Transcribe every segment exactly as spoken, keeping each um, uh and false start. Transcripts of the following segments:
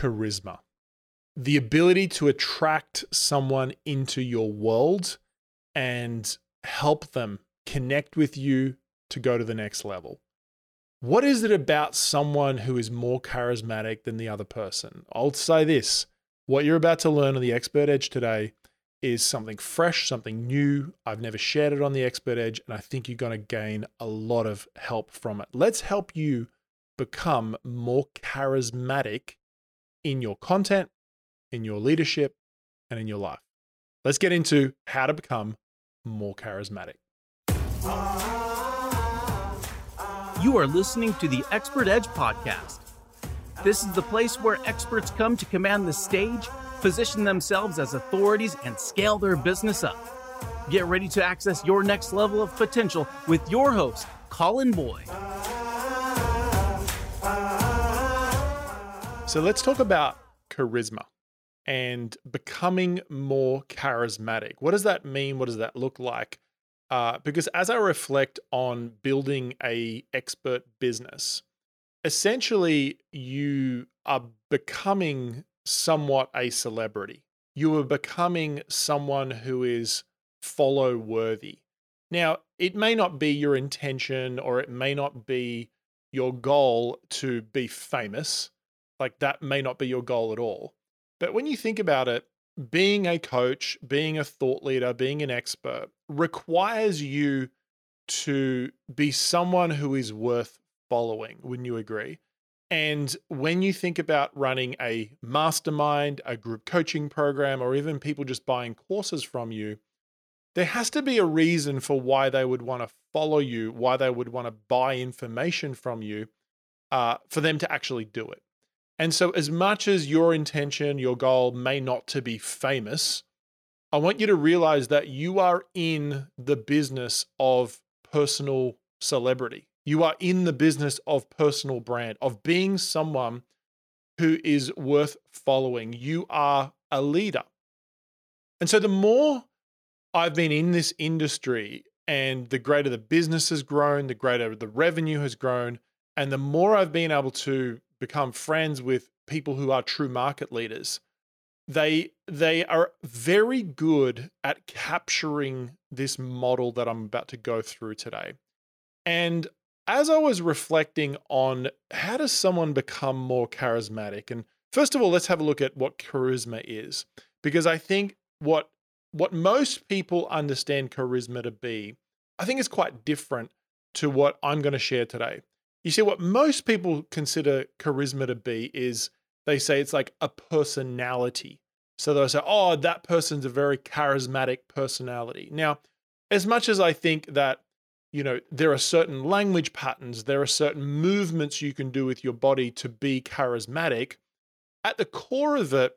charisma, the ability to attract someone into your world and help them connect with you to go to the next level. What is it about someone who is more charismatic than the other person? I'll say this, what you're about to learn on the Expert Edge today is something fresh, something new. I've never shared it on the Expert Edge, and I think you're going to gain a lot of help from it. Let's help you become more charismatic in your content, in your leadership, and in your life. Let's get into how to become more charismatic. You are listening to the Expert Edge podcast. This is the place where experts come to command the stage, position themselves as authorities, and scale their business up. Get ready to access your next level of potential with your host, Colin Boyd. So let's talk about charisma and becoming more charismatic. What does that mean? What does that look like? Uh, because as I reflect on building a expert business, essentially you are becoming somewhat a celebrity. You are becoming someone who is follow worthy. Now, it may not be your intention or it may not be your goal to be famous. Like that may not be your goal at all. But when you think about it, being a coach, being a thought leader, being an expert requires you to be someone who is worth following. Wouldn't you agree? And when you think about running a mastermind, a group coaching program, or even people just buying courses from you, there has to be a reason for why they would want to follow you, why they would want to buy information from you, uh, for them to actually do it. And so as much as your intention, your goal may not to be famous, I want you to realize that you are in the business of personal celebrity. You are in the business of personal brand, of being someone who is worth following. You are a leader. And so the more I've been in this industry and the greater the business has grown, the greater the revenue has grown, and the more I've been able to become friends with people who are true market leaders, they they are very good at capturing this model that I'm about to go through today. And as I was reflecting on how does someone become more charismatic, and first of all, let's have a look at what charisma is, because I think what what most people understand charisma to be, I think is quite different to what I'm going to share today. You see, what most people consider charisma to be is they say it's like a personality. So they'll say, oh, that person's a very charismatic personality. Now, as much as I think that, you know, there are certain language patterns, there are certain movements you can do with your body to be charismatic, at the core of it,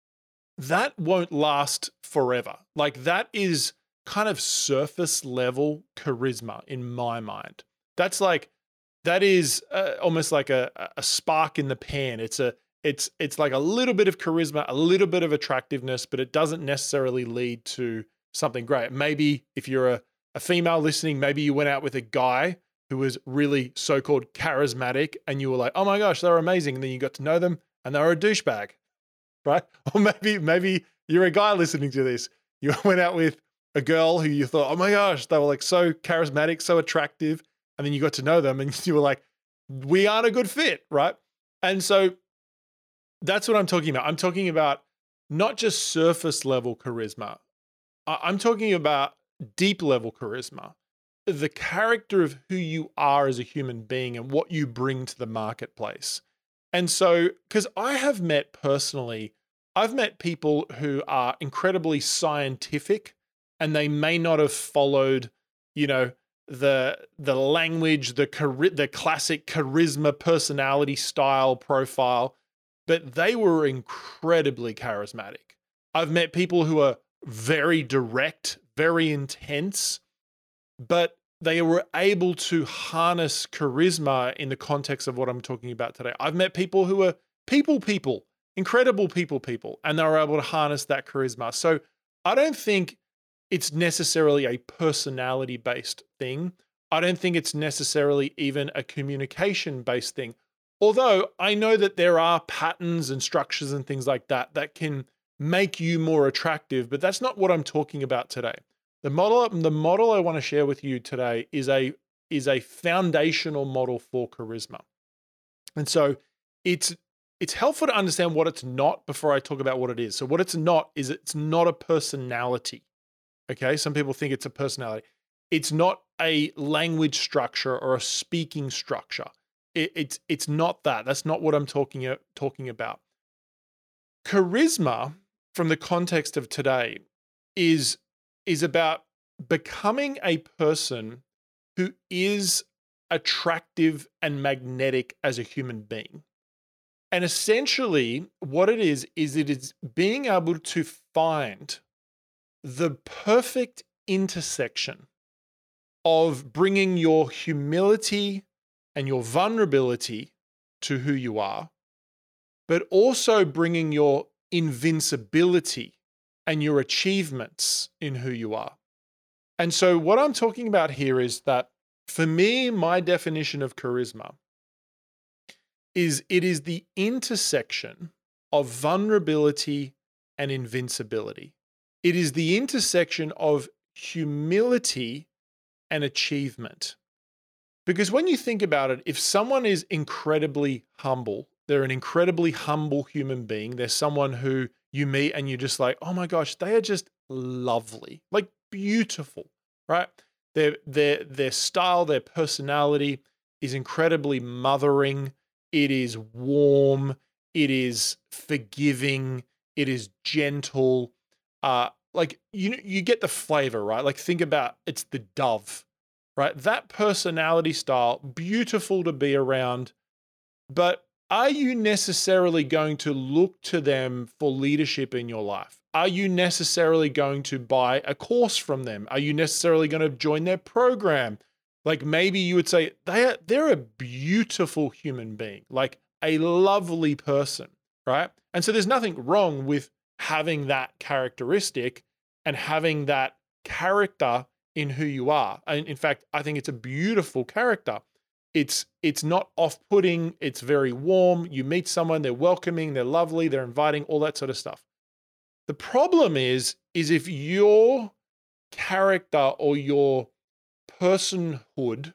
that won't last forever. Like that is kind of surface level charisma in my mind. That's like, that is uh, almost like a, a spark in the pan. It's a, it's, it's like a little bit of charisma, a little bit of attractiveness, but it doesn't necessarily lead to something great. Maybe if you're a, a female listening, maybe you went out with a guy who was really so-called charismatic and you were like, oh my gosh, they're amazing. And then you got to know them and they were a douchebag, right? Or maybe, maybe you're a guy listening to this. You went out with a girl who you thought, oh my gosh, they were like so charismatic, so attractive. And then you got to know them and you were like, we aren't a good fit, right? And so that's what I'm talking about. I'm talking about not just surface level charisma. I'm talking about deep level charisma, the character of who you are as a human being and what you bring to the marketplace. And so, because I have met personally, I've met people who are incredibly scientific and they may not have followed, you know, the the language, the chari- the classic charisma personality style profile, but they were incredibly charismatic. I've met people who are very direct, very intense, but they were able to harness charisma in the context of what I'm talking about today. I've met people who are people people, incredible people people, and they were able to harness that charisma. So I don't think it's necessarily a personality-based thing. I don't think it's necessarily even a communication-based thing. Although I know that there are patterns and structures and things like that that can make you more attractive, but that's not what I'm talking about today. The model, the model I want to share with you today is a is a foundational model for charisma. And so it's it's helpful to understand what it's not before I talk about what it is. So what it's not is it's not a personality. Okay? Some people think it's a personality. It's not a language structure or a speaking structure. It, it's it's not that. That's not what I'm talking talking about. Charisma, from the context of today, is is about becoming a person who is attractive and magnetic as a human being. And essentially, what it is, is it is being able to find the perfect intersection of bringing your humility and your vulnerability to who you are, but also bringing your invincibility and your achievements in who you are. And so what I'm talking about here is that for me, my definition of charisma is it is the intersection of vulnerability and invincibility. It is the intersection of humility and achievement. Because when you think about it, if someone is incredibly humble, they're an incredibly humble human being, they're someone who you meet and you're just like, oh my gosh, they are just lovely, like beautiful, right? Their, their, their style, their personality is incredibly mothering. It is warm. It is forgiving. It is gentle. Uh, like you, you get the flavor, right? Like think about it's the dove, right? That personality style, beautiful to be around, but are you necessarily going to look to them for leadership in your life? Are you necessarily going to buy a course from them? Are you necessarily going to join their program? Like maybe you would say they are, they're a beautiful human being, like a lovely person, right? And so there's nothing wrong with having that characteristic and having that character in who you are. And in fact, I think it's a beautiful character. It's it's not off-putting. It's very warm. You meet someone, they're welcoming, they're lovely, they're inviting, all that sort of stuff. The problem is, is if your character or your personhood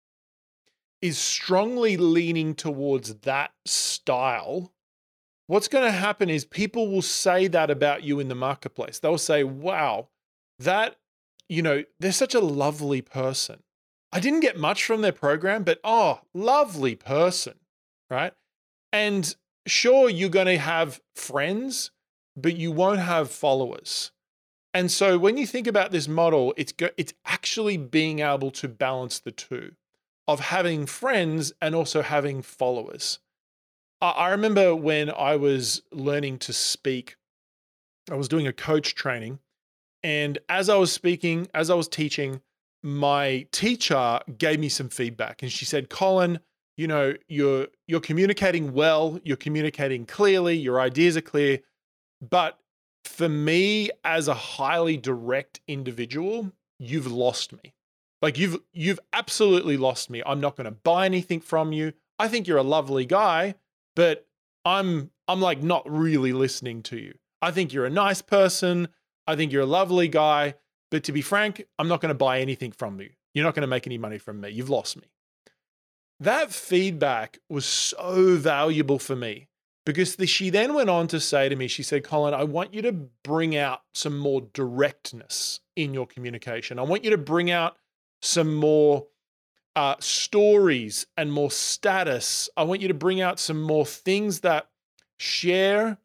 is strongly leaning towards that style, what's going to happen is people will say that about you in the marketplace. They'll say, wow, that, you know, they're such a lovely person. I didn't get much from their program, but oh, lovely person, right? And sure, you're going to have friends, but you won't have followers. And so when you think about this model, it's go- it's actually being able to balance the two of having friends and also having followers. I, I remember when I was learning to speak, I was doing a coach training, and as I was speaking, as I was teaching, my teacher gave me some feedback and she said, Colin, you know, you're, you're communicating well, you're communicating clearly, your ideas are clear. But for me as a highly direct individual, you've lost me. Like you've, you've absolutely lost me. I'm not going to buy anything from you. I think you're a lovely guy, but I'm, I'm like not really listening to you. I think you're a nice person. I think you're a lovely guy. But to be frank, I'm not going to buy anything from you. You're not going to make any money from me. You've lost me. That feedback was so valuable for me because the, she then went on to say to me, she said, Colin, I want you to bring out some more directness in your communication. I want you to bring out some more uh, stories and more status. I want you to bring out some more things that share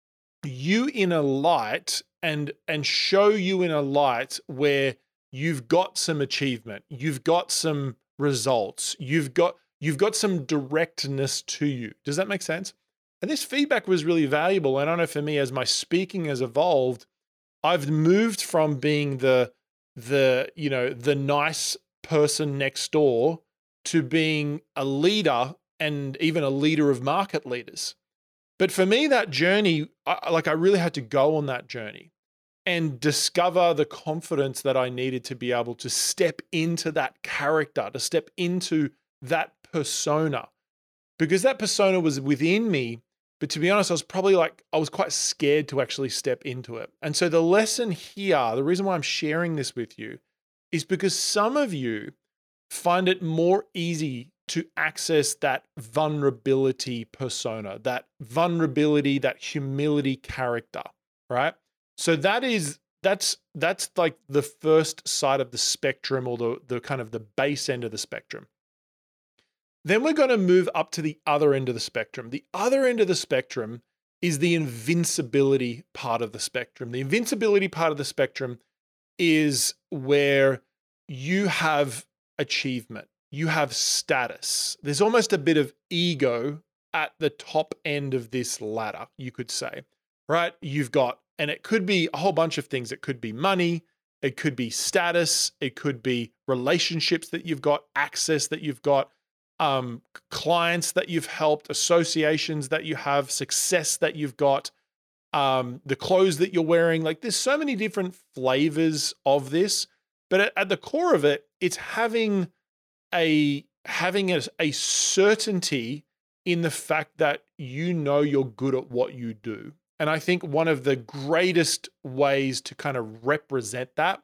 you in a light and and show you in a light where you've got some achievement, you've got some results, you've got you've got some directness to you. Does that make sense? And this feedback was really valuable. And I know for me, as my speaking has evolved, I've moved from being the the you know the nice person next door to being a leader and even a leader of market leaders. But for me, that journey, I, like I really had to go on that journey and discover the confidence that I needed to be able to step into that character, to step into that persona. because that persona was within me. But to be honest, I was probably like, I was quite scared to actually step into it. And so the lesson here, the reason why I'm sharing this with you is because some of you find it more easy to access that vulnerability persona, that vulnerability, that humility character, right? So that is, that's, that's like the first side of the spectrum, or the, the kind of the base end of the spectrum. Then we're going to move up to the other end of the spectrum. The other end of the spectrum is the invincibility part of the spectrum. The invincibility part of the spectrum is where you have achievement, you have status. There's almost a bit of ego at the top end of this ladder, you could say, right? You've got, and it could be a whole bunch of things. It could be money, it could be status, it could be relationships that you've got, access that you've got, um, clients that you've helped, associations that you have, success that you've got, um, the clothes that you're wearing. Like, there's so many different flavors of this, but at, at the core of it, it's having a having a, a certainty in the fact that you know you're good at what you do. And I think one of the greatest ways to kind of represent that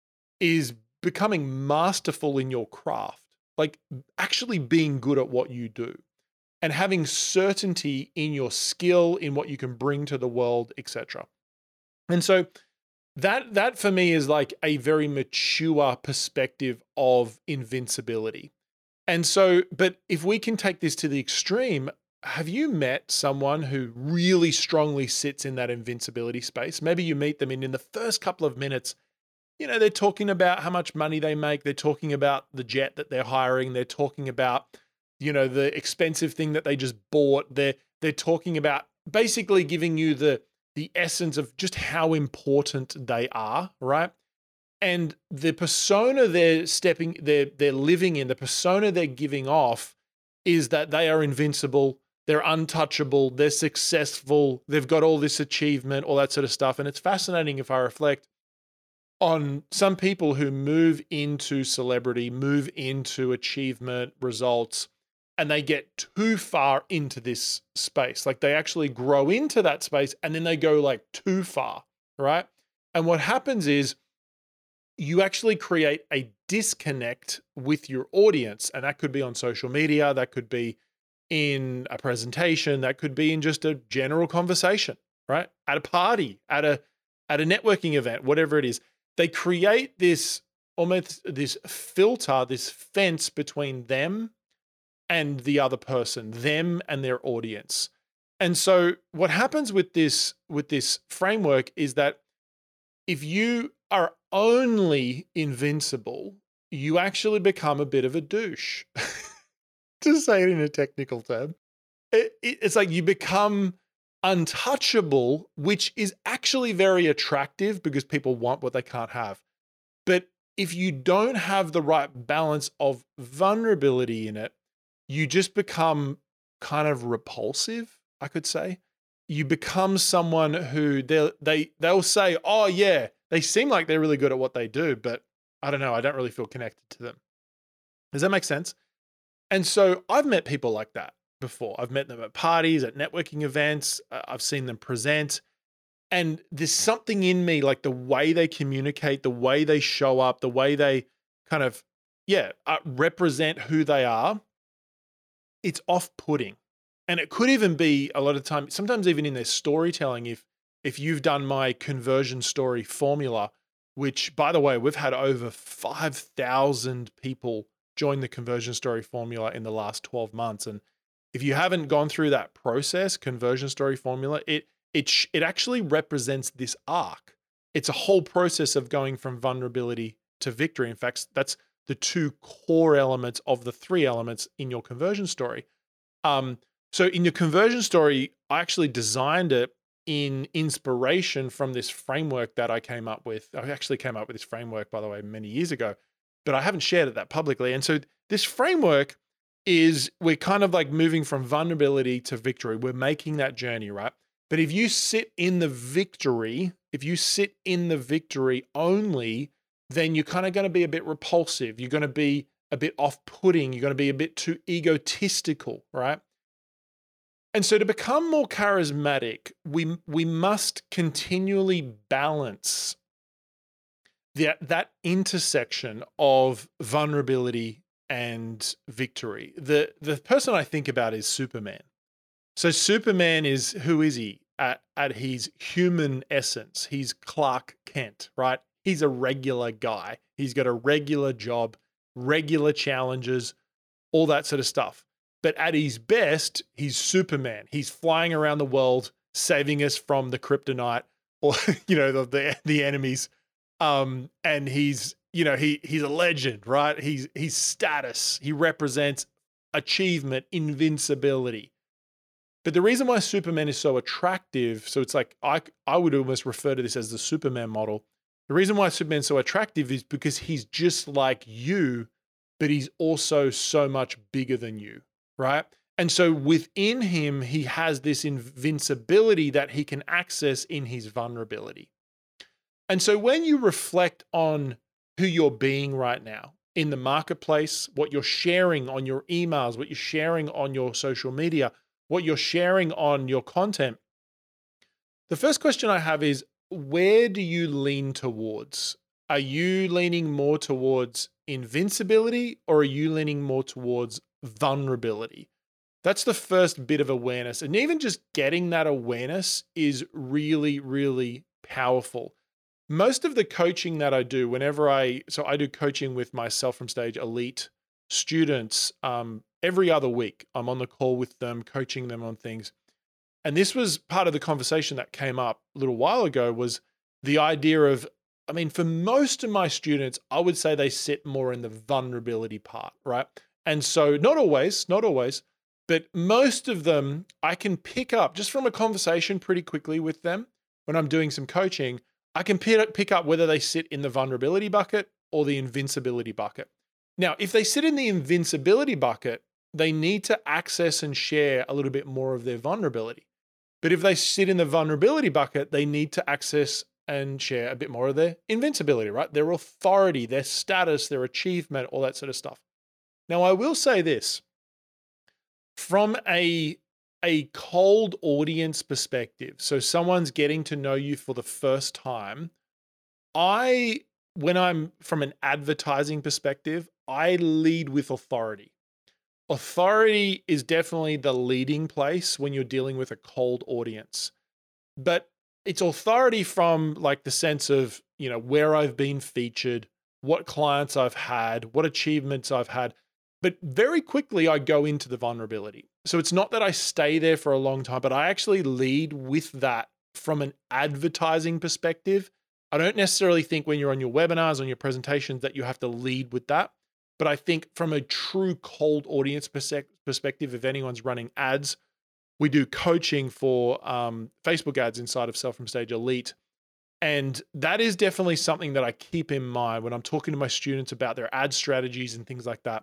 is becoming masterful in your craft, like actually being good at what you do and having certainty in your skill, in what you can bring to the world, et cetera. And so that, that for me is like a very mature perspective of invincibility. And so, but if we can take this to the extreme, have you met someone who really strongly sits in that invincibility space? Maybe you meet them and in the first couple of minutes, you know, they're talking about how much money they make. They're talking about the jet that they're hiring. They're talking about, you know, the expensive thing that they just bought. They're, they're talking about basically giving you the, the essence of just how important they are, right? And the persona they're stepping, they're, they're living in, the persona they're giving off is that they are invincible, they're untouchable, they're successful, they've got all this achievement, all that sort of stuff. And it's fascinating if I reflect on some people who move into celebrity, move into achievement, results, and they get too far into this space. Like they actually grow into that space and then they go like too far, right? And what happens is you actually create a disconnect with your audience. And that could be on social media, that could be in a presentation, that could be in just a general conversation, right? At a party, at a at a networking event, whatever it is. They create this almost this filter, this fence between them and the other person, them and their audience. And so what happens with this with this framework is that if you are only invincible, you actually become a bit of a douche. To say it in a technical term, it, it, it's like you become untouchable, which is actually very attractive because people want what they can't have. But if you don't have the right balance of vulnerability in it, you just become kind of repulsive, I could say. You become someone who they'll, they, they'll say, oh yeah, they seem like they're really good at what they do, but I don't know, I don't really feel connected to them. Does that make sense? And so I've met people like that before. I've met them at parties, at networking events. Uh, I've seen them present. And there's something in me, like the way they communicate, the way they show up, the way they kind of, yeah, uh, represent who they are. It's off-putting. And it could even be a lot of time, sometimes even in their storytelling, if if you've done my conversion story formula, which by the way, we've had over five thousand people join the conversion story formula in the last twelve months. And if you haven't gone through that process, conversion story formula, it it it actually represents this arc. It's a whole process of going from vulnerability to victory. In fact, that's the two core elements of the three elements in your conversion story. Um, so in your conversion story, I actually designed it in inspiration from this framework that I came up with. I actually came up with this framework, by the way, many years ago, but I haven't shared it that publicly. And so this framework is, we're kind of like moving from vulnerability to victory. We're making that journey, right? But if you sit in the victory, if you sit in the victory only, then you're kind of going to be a bit repulsive. You're going to be a bit off-putting. You're going to be a bit too egotistical, right? And so to become more charismatic, we, we must continually balance that, that intersection of vulnerability and victory. The, the person I think about is Superman. So Superman is, who is he? At, at his human essence, he's Clark Kent, right? He's a regular guy. He's got a regular job, regular challenges, all that sort of stuff. But at his best, he's Superman. He's flying around the world, saving us from the kryptonite or, you know, the, the, the enemies. Um, and he's, you know, he he's a legend, right? He's, he's status. He represents achievement, invincibility. But the reason why Superman is so attractive, so it's like, I, I would almost refer to this as the Superman model. The reason why Superman's so attractive is because he's just like you, but he's also so much bigger than you, right? And so within him, he has this invincibility that he can access in his vulnerability. And so when you reflect on who you're being right now in the marketplace, what you're sharing on your emails, what you're sharing on your social media, what you're sharing on your content, the first question I have is, where do you lean towards? Are you leaning more towards invincibility or are you leaning more towards vulnerability? That's the first bit of awareness. And even just getting that awareness is really, really powerful. Most of the coaching that I do, whenever I, so I do coaching with my Sell From Stage Elite students um, every other week. I'm on the call with them, coaching them on things. And this was part of the conversation that came up a little while ago, was the idea of, I mean, for most of my students, I would say they sit more in the vulnerability part, right? And so not always, not always, but most of them I can pick up just from a conversation pretty quickly with them when I'm doing some coaching. I can pick up whether they sit in the vulnerability bucket or the invincibility bucket. Now, if they sit in the invincibility bucket, they need to access and share a little bit more of their vulnerability. But if they sit in the vulnerability bucket, they need to access and share a bit more of their invincibility, right? Their authority, their status, their achievement, all that sort of stuff. Now, I will say this, from a, a cold audience perspective, so someone's getting to know you for the first time, I, when I'm from an advertising perspective, I lead with authority. Authority is definitely the leading place when you're dealing with a cold audience. But it's authority from like the sense of, you know, where I've been featured, what clients I've had, what achievements I've had. But very quickly I go into the vulnerability. So it's not that I stay there for a long time, but I actually lead with that from an advertising perspective. I don't necessarily think when you're on your webinars, on your presentations, that you have to lead with that. But I think from a true cold audience perspective, if anyone's running ads, we do coaching for um, Facebook ads inside of Sell From Stage Elite. And that is definitely something that I keep in mind when I'm talking to my students about their ad strategies and things like that.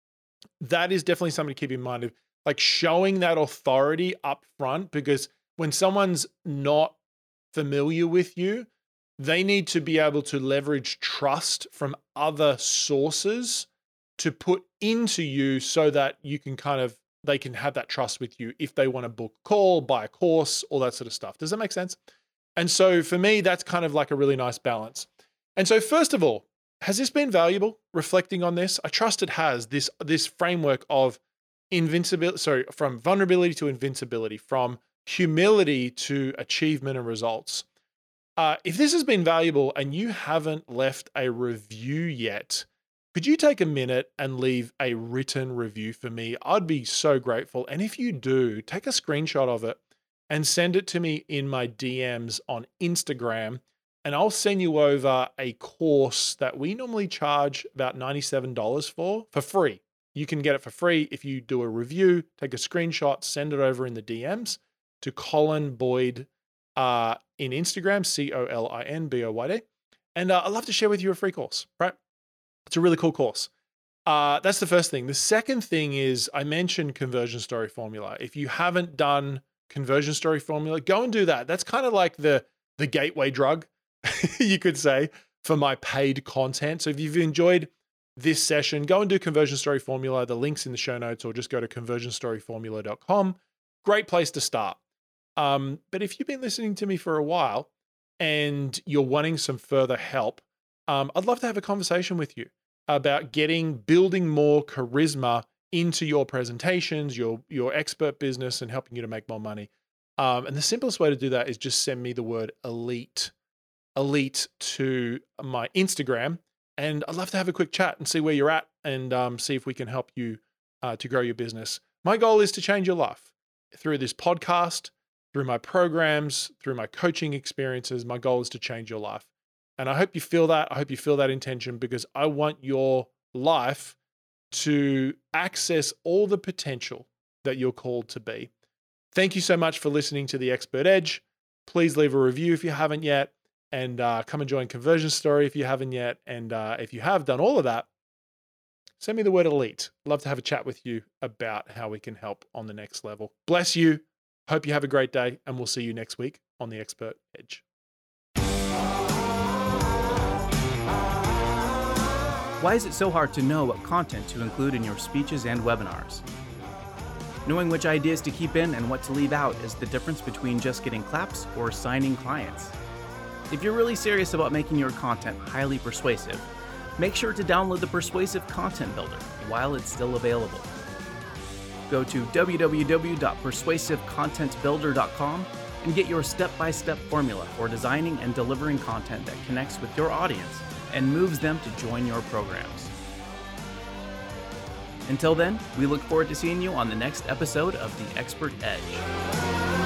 That is definitely something to keep in mind, of like showing that authority up front, because when someone's not familiar with you, they need to be able to leverage trust from other sources to put into you so that you can kind of, they can have that trust with you if they want to book a call, buy a course, all that sort of stuff. Does that make sense? And so for me, that's kind of like a really nice balance. And so first of all, has this been valuable, reflecting on this? I trust it has, this, this framework of invincibility, sorry, from vulnerability to invincibility, from humility to achievement and results. Uh, if this has been valuable and you haven't left a review yet, could you take a minute and leave a written review for me? I'd be so grateful. And if you do, take a screenshot of it and send it to me in my D Ms on Instagram, and I'll send you over a course that we normally charge about ninety-seven dollars for, for free. You can get it for free if you do a review, take a screenshot, send it over in the D Ms to Colin Boyd uh, in Instagram, C O L I N B O Y D. And uh, I'd love to share with you a free course, right? It's a really cool course. Uh, that's the first thing. The second thing is, I mentioned Conversion Story Formula. If you haven't done Conversion Story Formula, go and do that. That's kind of like the, the gateway drug, you could say, for my paid content. So if you've enjoyed this session, go and do Conversion Story Formula. The link's in the show notes, or just go to conversion story formula dot com. great place to start. Um, but if you've been listening to me for a while and you're wanting some further help, um, I'd love to have a conversation with you about getting, building more charisma into your presentations, your, your expert business, and helping you to make more money. Um, and the simplest way to do that is just send me the word elite, elite to my Instagram. And I'd love to have a quick chat and see where you're at and um, see if we can help you uh, to grow your business. My goal is to change your life through this podcast, through my programs, through my coaching experiences. My goal is to change your life. And I hope you feel that. I hope you feel that intention, because I want your life to access all the potential that you're called to be. Thank you so much for listening to The Expert Edge. Please leave a review if you haven't yet, and uh, come and join Conversion Story if you haven't yet. And uh, if you have done all of that, send me the word elite. Love to have a chat with you about how we can help on the next level. Bless you. Hope you have a great day, and we'll see you next week on The Expert Edge. Why is it so hard to know what content to include in your speeches and webinars? Knowing which ideas to keep in and what to leave out is the difference between just getting claps or signing clients. If you're really serious about making your content highly persuasive, make sure to download the Persuasive Content Builder while it's still available. Go to w w w dot persuasive content builder dot com and get your step-by-step formula for designing and delivering content that connects with your audience and moves them to join your programs. Until then, we look forward to seeing you on the next episode of The Expert Edge.